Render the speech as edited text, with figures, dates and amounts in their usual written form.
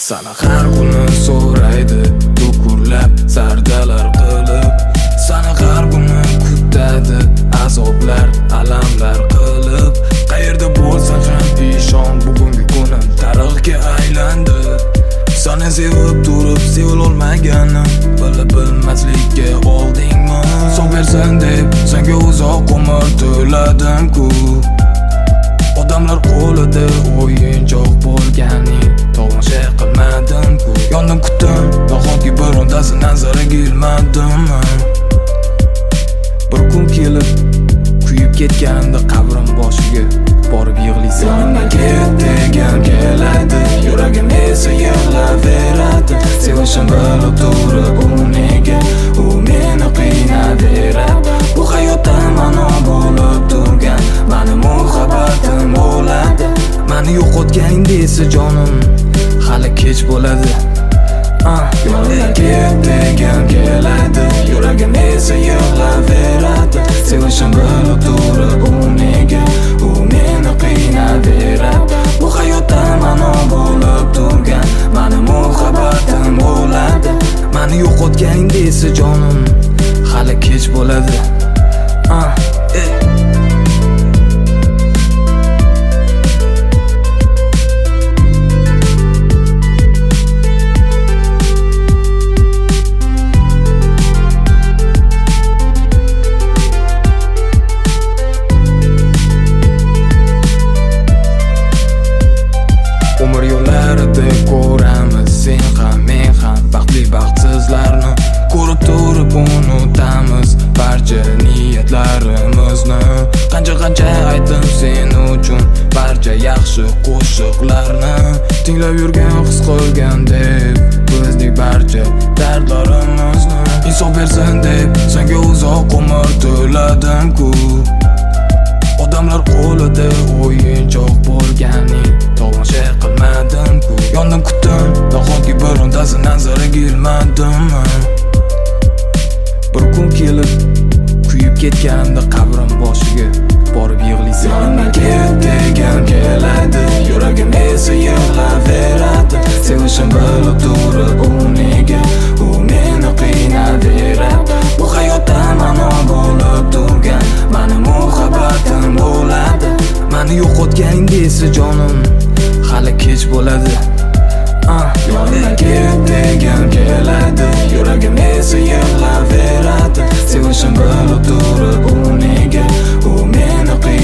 Sana har kuni so'raydi to'kurlab sardalar qilib, sana har kuni kutadi azoblar alamlar qilib. Qayerda bo'lsang ham ishon, bugungi kunim tarixga aylandi. Sana sevib turib sevilolmaganim, bilib bilmaslikka oldingmi? Son bersin deb senga uzoq umr to'ladim-ku. Odamlar qo'lida o'yinchoq bo'lganing tomosha qilmadim-ku. Yondim kutdim, nahotki birontasi nazariga ilmadimmi? Bir kun kelib kuyib ketganimda qabrim boshiga borib yig'laysan. Yonimdan ket degan keladi, yuragim esa yig'laveradi. Sevishim bilib turib u nega, u meni qiynaveradi. Bu hayotda ma'no bo'lib turgan mani muhabbatim bo'ladi. Mani yo'qotganingda esa jonim hali kech bo'ladi. Yonimdan ket degan keladi, yuragim esa yig'laveradi. Sevishim bilib turib u nega, u meni qiynaveradi. Bu hayotda ma'no bo'lib turgan mani muhabbatim bo'ladi. Mani yo'qotganingda esa jonim hali kech bo'ladi. Umr yo'llarida ko'ramiz sen ham men ham baxtli baxtsizlarni, ko'rib turib unutamiz barcha niyatlarimizni. Qancha aytdim sen uchun barcha yaxshi qo'shiqlarni, tinglab yurgan his qilgan deb bizning barcha dardlarimizni. Insof bersin deb senga uzoq umr to'ladim-ku. Odamlar qo'lida o'yinchoq bo'lganing tomosha qilmadim-ku. Yondim kutdim, nahotki birontasi nazariga ilmadimmi? Bir kun kelib kuyib ketganimda qabrim boshiga borib yig'laysan. Yonimdan ket degan keladi, yuragim esa yig'laveradi. Sevishim bilib turib u nega, u meni qiynaveradi. Bu hayotda ma'no bo'lib turgan mani muhabbatim bo'ladi. Mani yo'qotganingda esa jonim hali kech bo'ladi. Yonimdan ket degan keladi, yuragim esa yig'laveradi. Sevishim bilib turib u nega, u meni